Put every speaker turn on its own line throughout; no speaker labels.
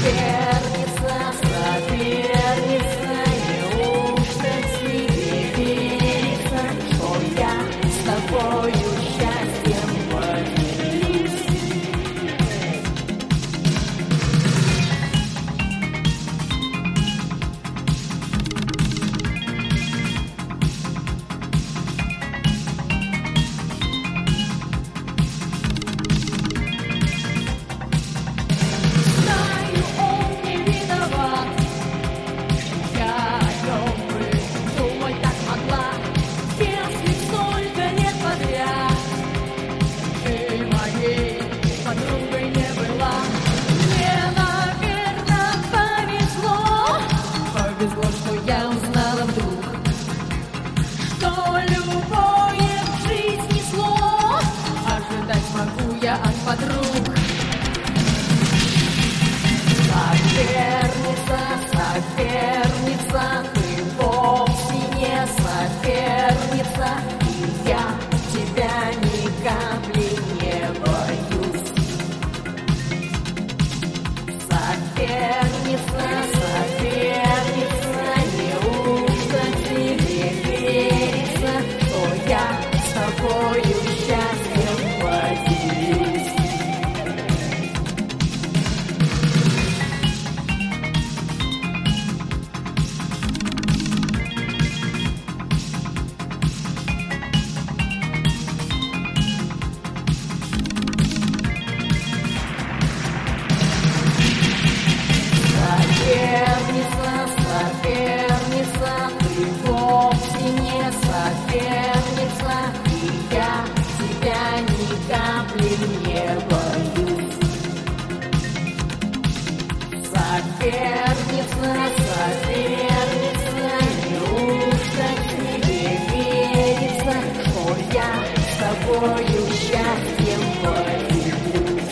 соперница, неужто тебе верится, что я с тобою счастьем поделюсь? Знаю, он не виноват, я о нем бы думать так могла, если столько лет подряд ты моей подругой не была. Мне, наверное, повезло, что я узнала вдруг, что любое в жизни зло ожидать могу я от подруг. Соперница, соперница, ты вовсе не соперница, и я тебя ни капли не боюсь. Соперница, соперница, неужто тебе верится, что я с тобою счастьем поделюсь? Соперница, соперница, ты вовсе не соперница, и я тебя ни капли не боюсь. Соперница, соперница, неужто тебе верится, что я с тобою счастьем поделюсь?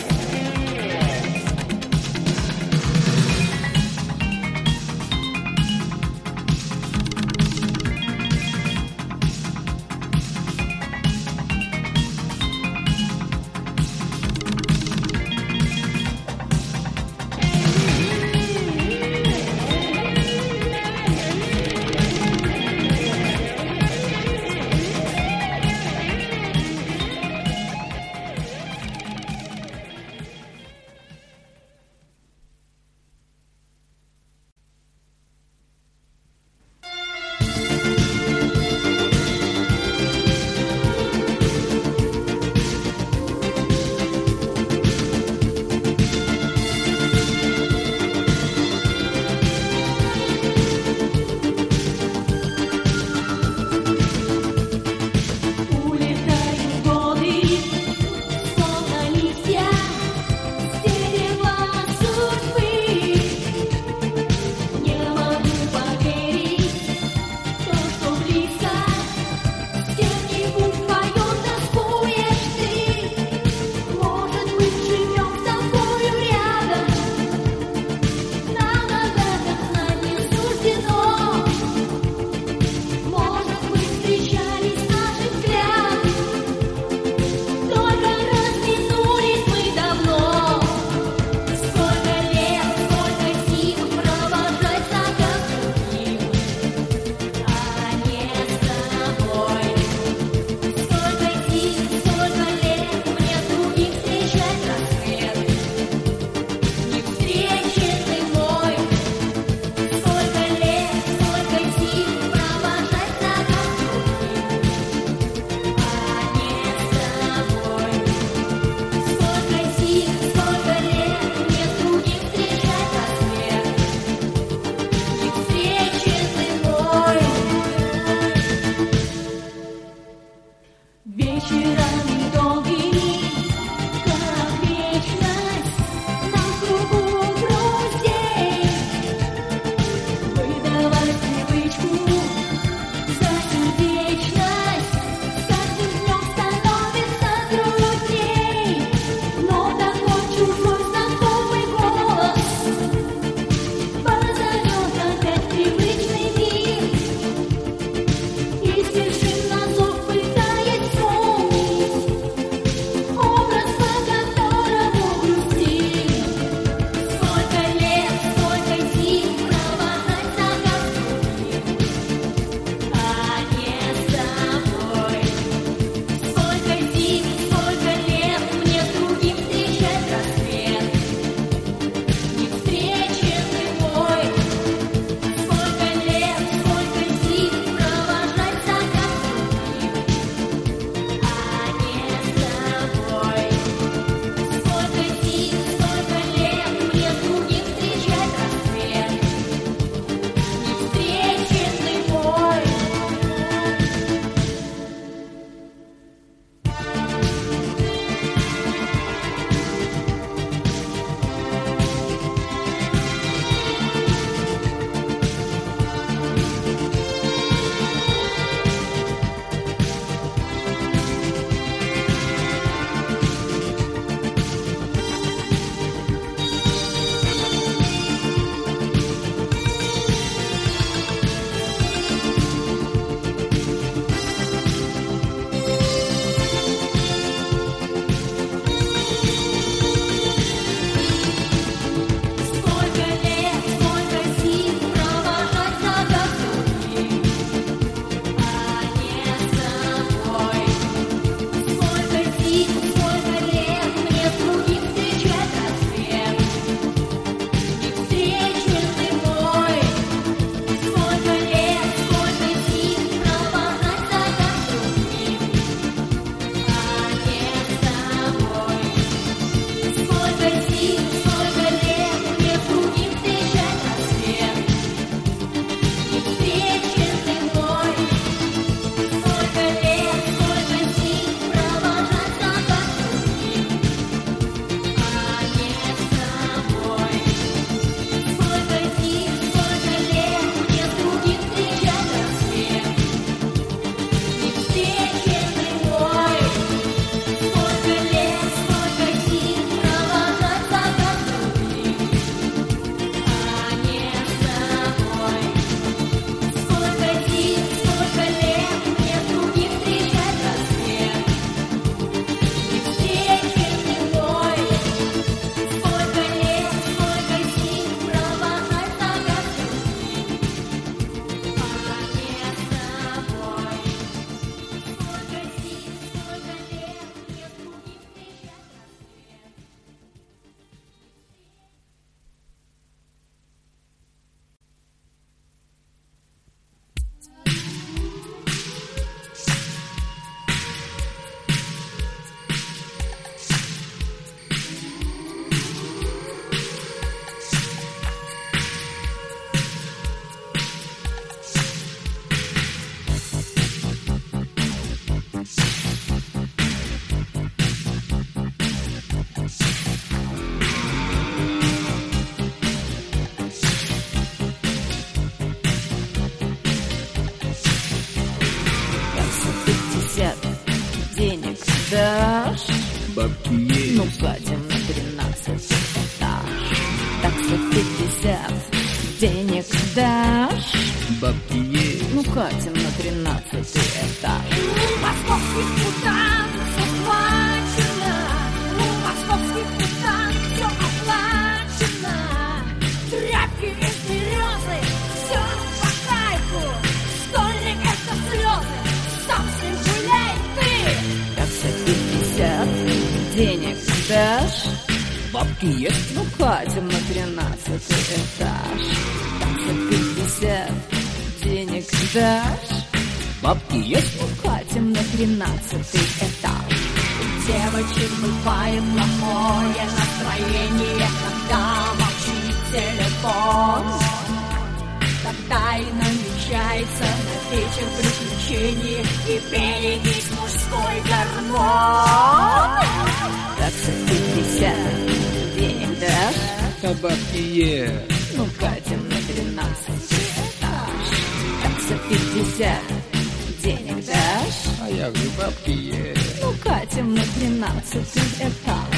дашь?
Бабки есть.
Ну, катим на 13 этаж. Такса 50, денег дашь?
Бабки есть.
Ну, катим на 13 этаж.
Московский путан, все схвачено. Московский путан, все оплачено. Тряпки из березы, все по кайфу. Стольник — это слезы, сам с ним гуляй ты.
Такса 50, денег дашь?
Бабки есть.
Ну, катим на 13 этаж. Такса 50, денег дашь?
Бабки есть.
Ну, катим на 13 этаж.
Девочек бывает плохое настроение, когда молчит телефон. Тогда и намечается на вечер приключений, и берегись мужской гормон.
Такса 50, денег дашь?
А бабки есть.
Ну, катим на 13 этаж. Такса 50, денег дашь?
А я же бабки есть.
Ну, катим на 13 этаж.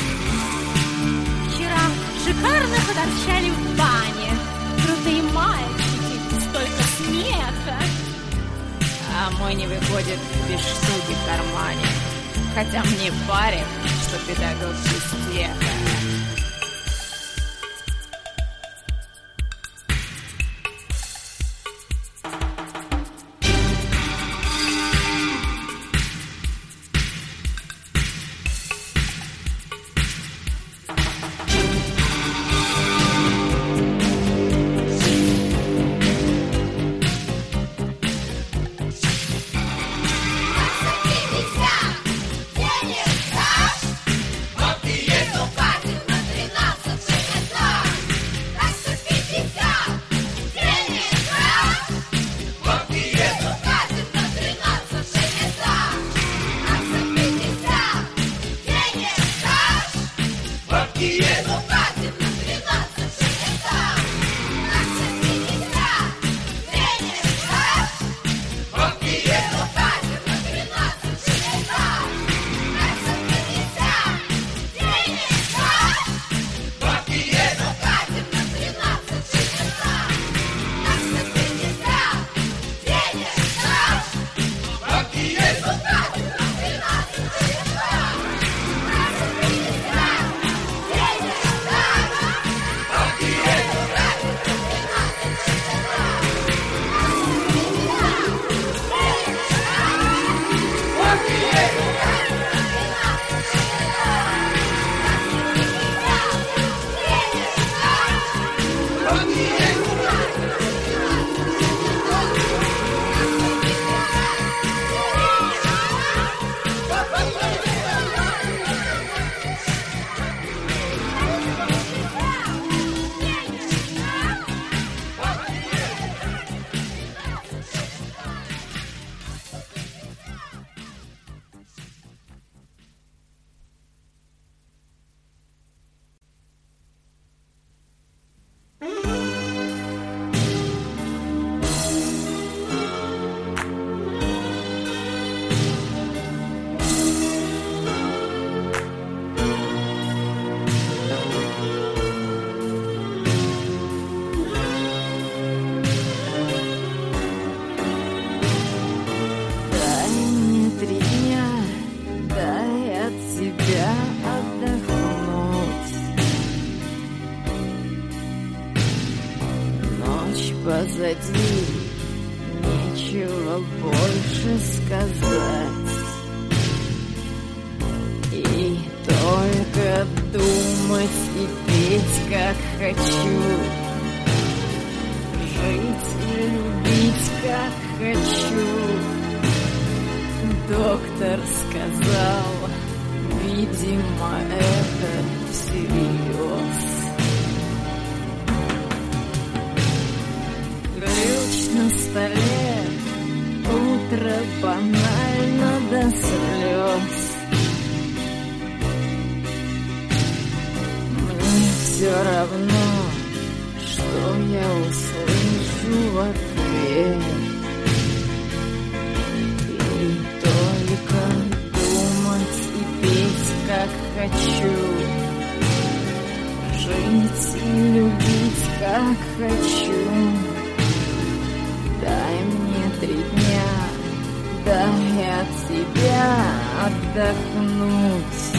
Вчера шикарно поторчали в бане. Крутые мальчики, столько смеха.
А мой не выходит без штуки в кармане. Хотя мне парень, что педагог без теха. позади, нечего больше сказать. И только думать и петь, как хочу, жить и любить, как хочу. Доктор сказал, видимо, это всерьез. Ключ на столе, утро банально до слез. Мне все равно, что я услышу в ответ. И только думать хочу. Жить и любить, как хочу. Дай мне 3 дня, дай от тебя отдохнуть.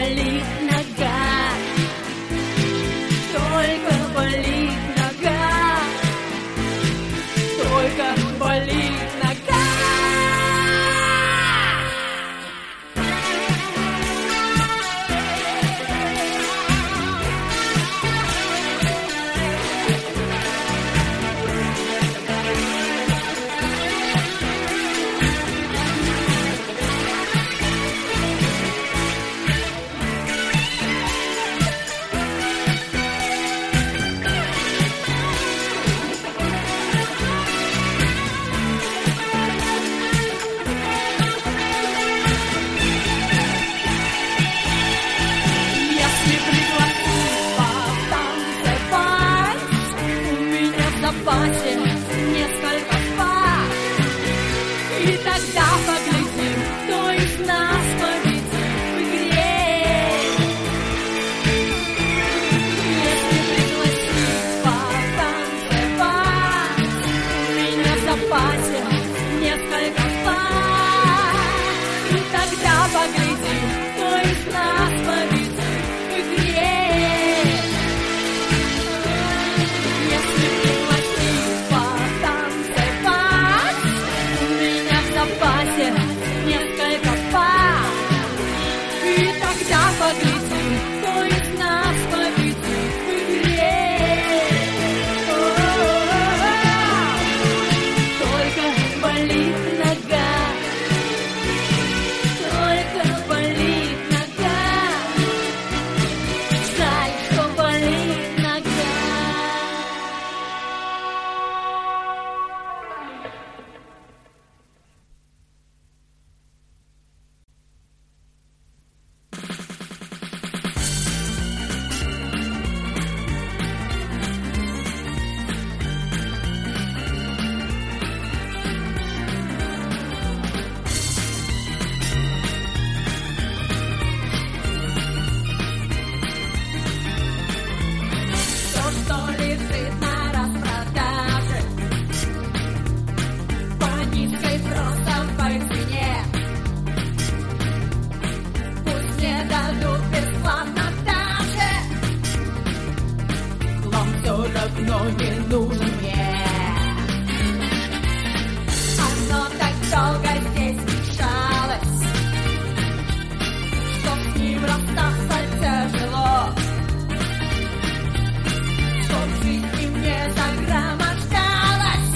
Только болит нога.
но не нужен мне. Оно так долго здесь мешалось, что с ним расстаться тяжело, что в жизни мне загромождалось.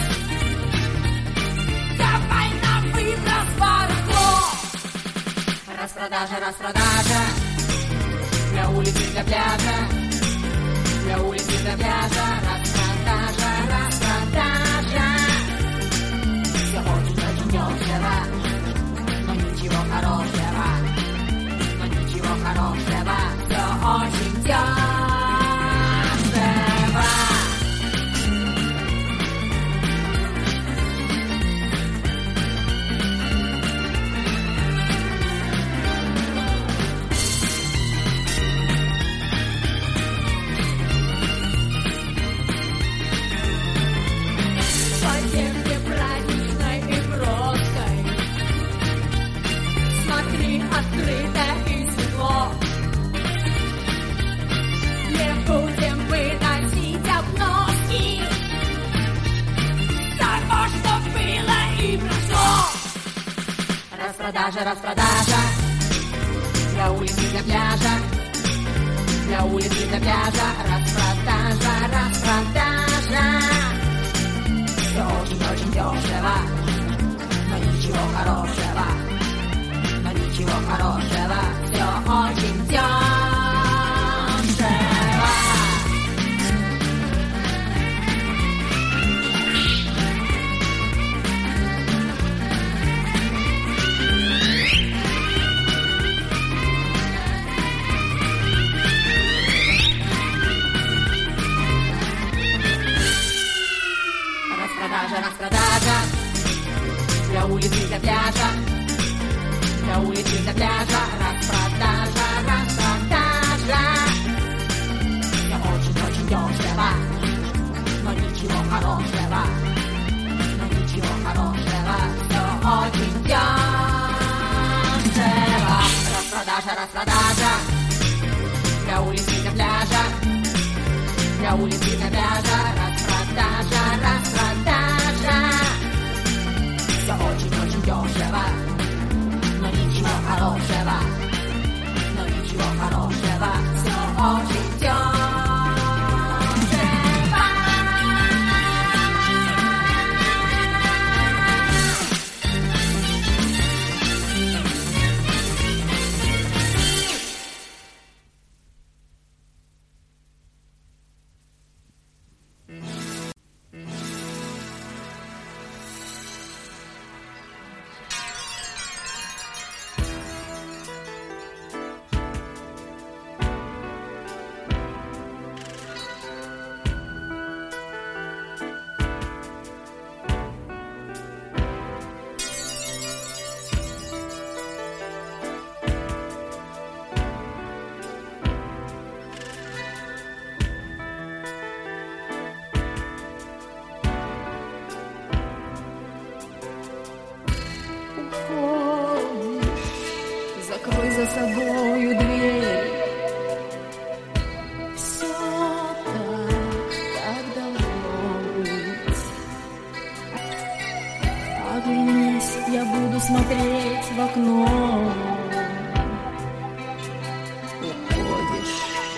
Давай на выброс барахло. Распродажа, распродажа, для улицы, для пляжа, для улицы, для пляжа. Распродажа, распродажа. Все очень-очень дешево, но ничего хорошего, но ничего хорошего. Все очень дешево. Открыто и светло. Не будем выносить обноски того, что было и прошло. Распродажа, распродажа, для улицы, для пляжа, для улицы, для пляжа. Распродажа, распродажа. Все очень-очень дешево, но ничего хорошего. Ничего хорошего, все очень дешево. Распродажа, распродажа, для улицы, для пляжа, для улицы, для пляжа. Распродажа, распродажа. Все очень-очень дешево, но ничего хорошего, но ничего хорошего. Все очень дешево. Распродажа, распродажа, для улицы, для пляжа, для улицы, для пляжа. Распродажа, распродажа. Все очень-очень дешево, но ничего хорошего, но ничего хорошего. Все очень дешево. Закрой за собою дверь. Все так, как должно быть. Оглянись, я буду смотреть в окно. Уходишь.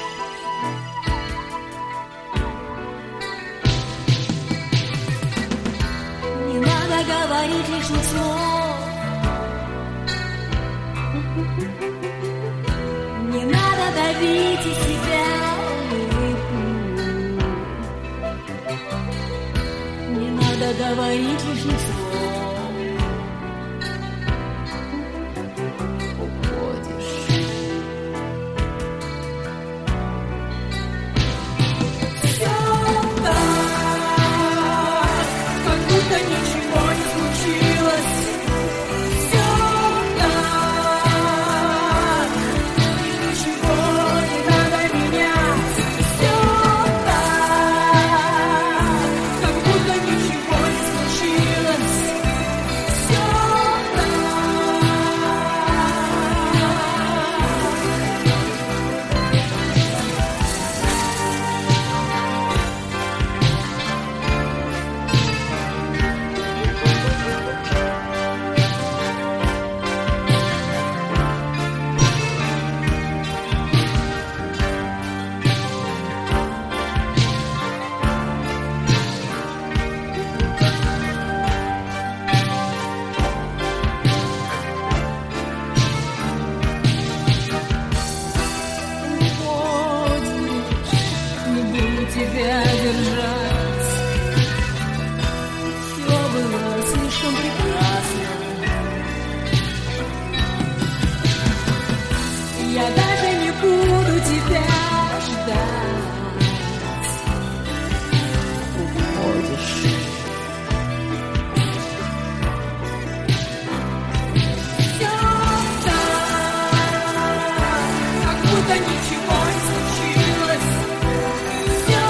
Не надо говорить лишних слов. Не надо давить из себя улыбку. Не надо говорить лишних слов. Уходишь. Все так, как будто ничего не случилось. Как будто ничего не случилось. тебя держать. Все было слишком прекрасно. Я даже не буду тебя ждать. Уходишь. Все так, как будто ничего не случилось. Все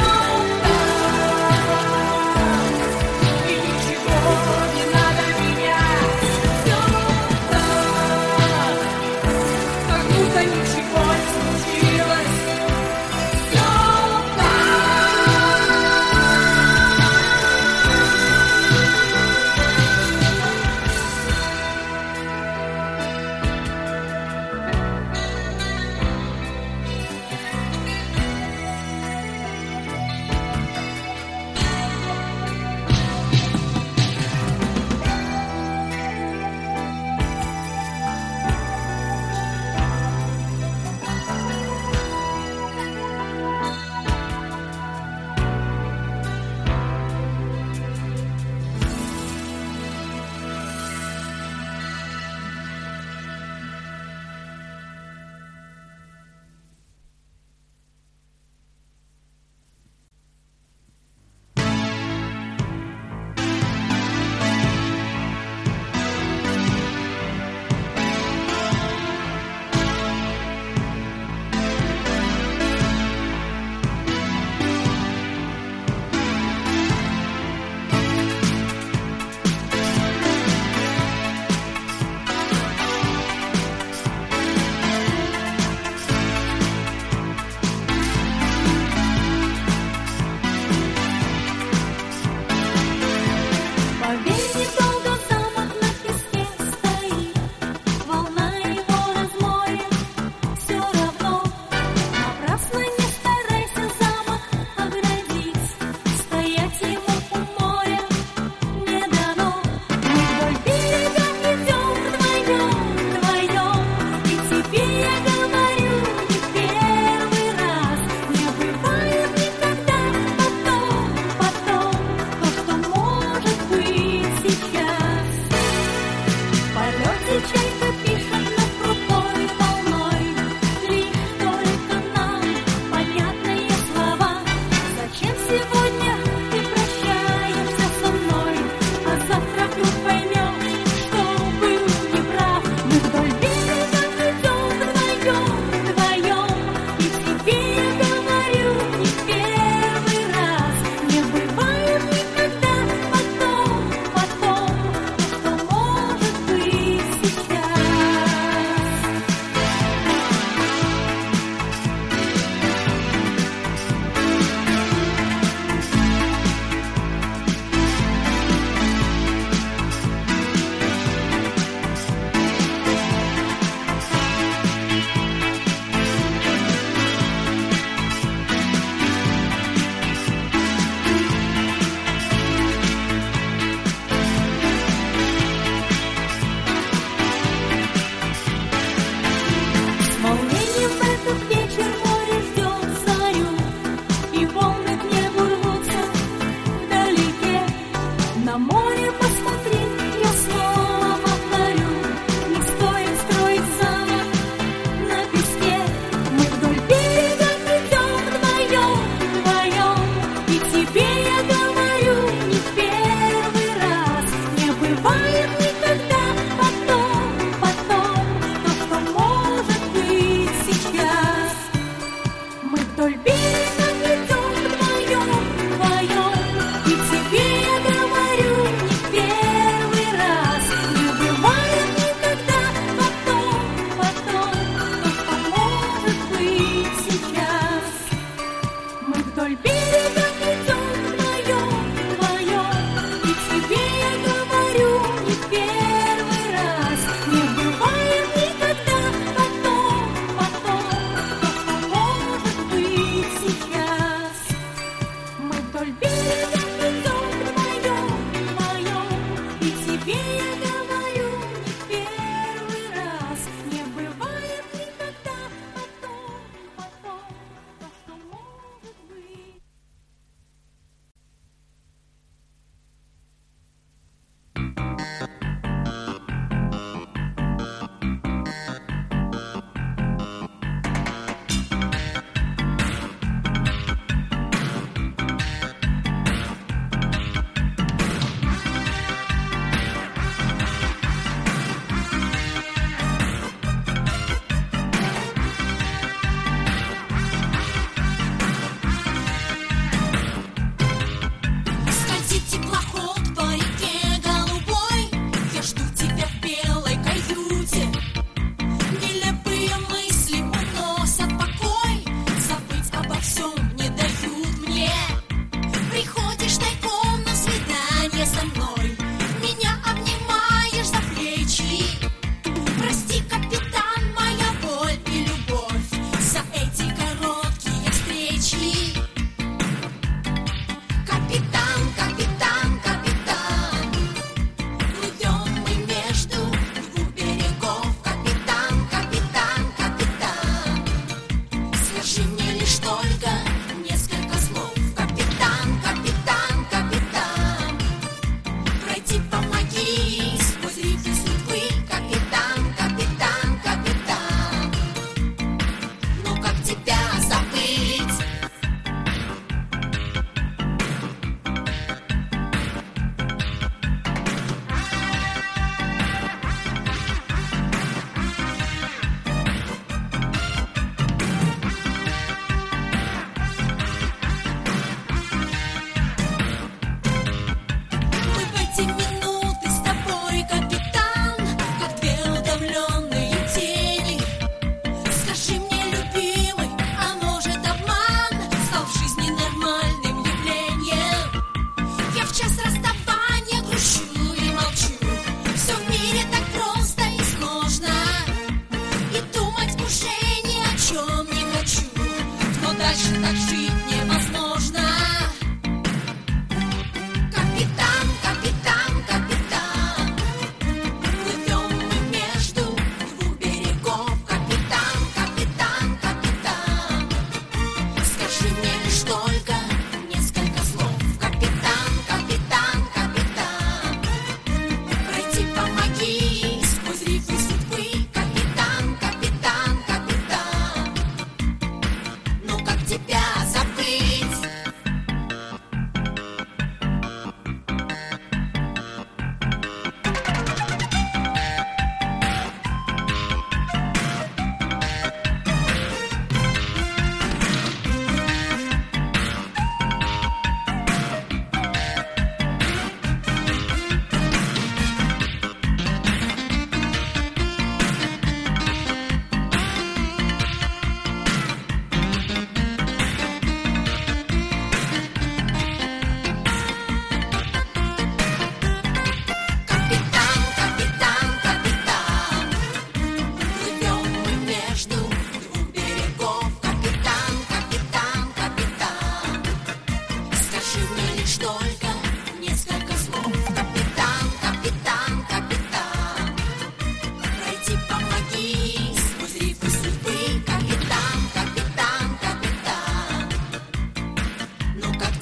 так, и ничего не надо менять. Все так, как будто ничего не случилось. Все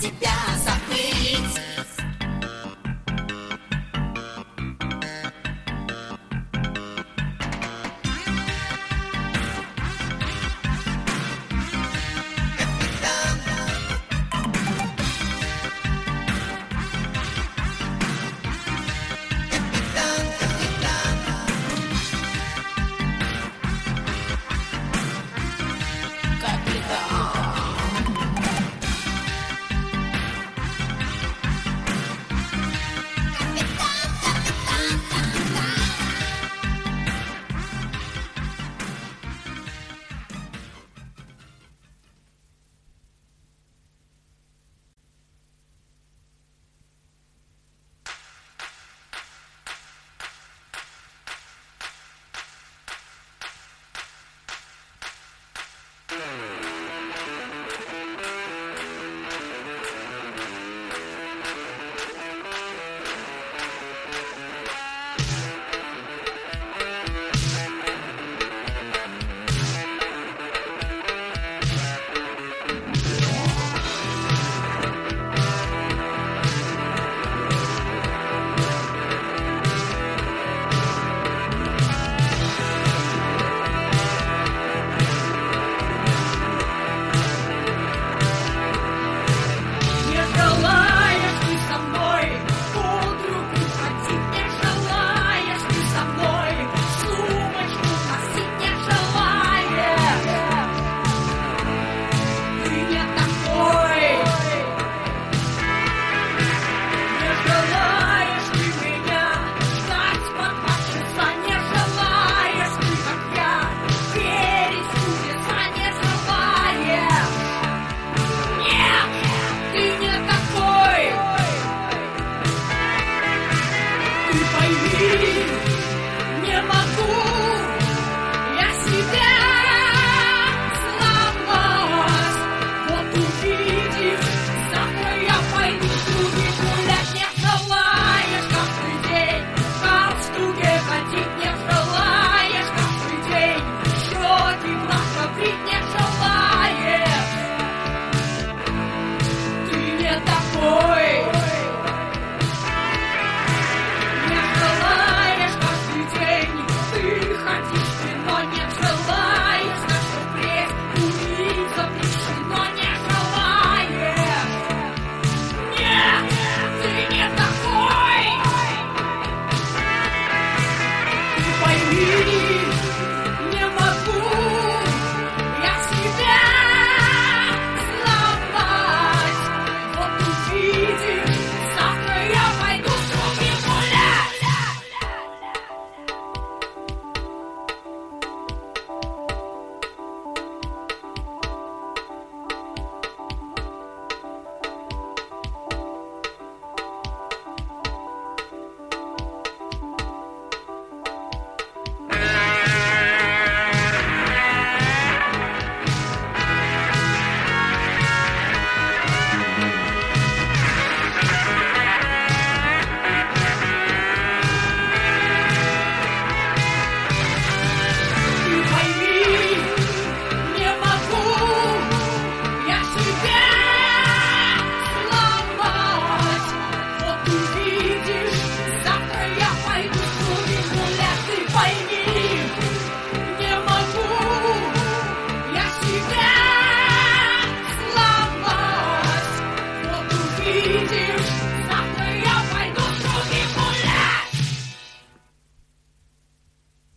тебя забыть.